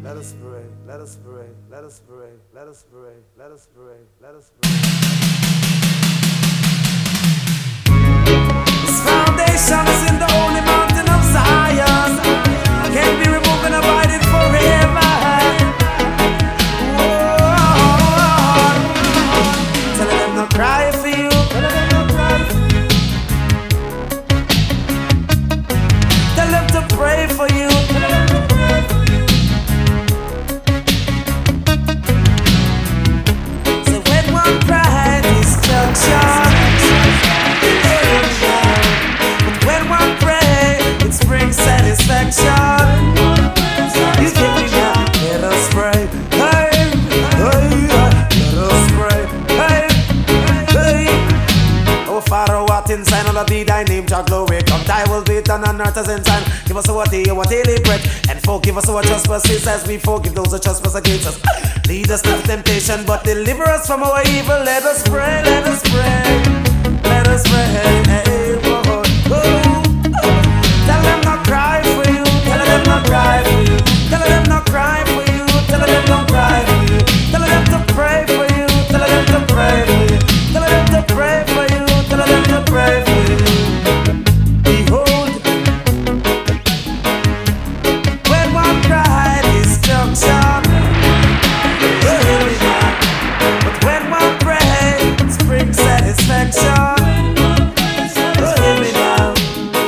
Let us pray, let us pray, let us pray, let us pray, let us pray, let us pray. This foundation is in the holy mountain of Zion. Can't be removed and abiding forever. Whoa. Tell them not cry for you. Tell them to pray for you. Satisfaction. You give me that. Let us pray. Hey, hey, let us pray. Hey, hey. Oh Father, what in sign of be thy name, your glory. Come thy will be done on earth as in time. Give us our daily bread, and forgive us our trespasses as we forgive those who trespass against us. Lead us not to temptation, but deliver us from our evil. Let us pray, let us pray, let us pray.